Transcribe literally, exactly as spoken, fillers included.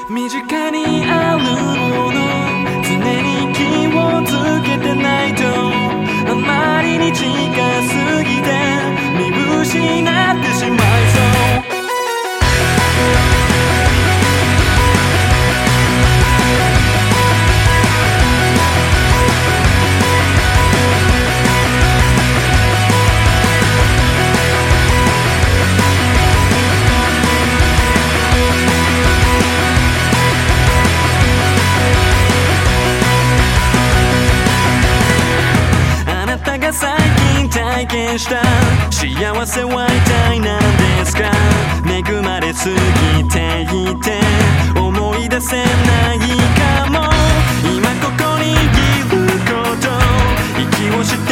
身近にあるもの常に気をつけてないとあまりに近すぎて見失ってしまいそう。最近体験した幸せは一体何ですか。恵まれすぎていて思い出せないかも。今ここにいること息をして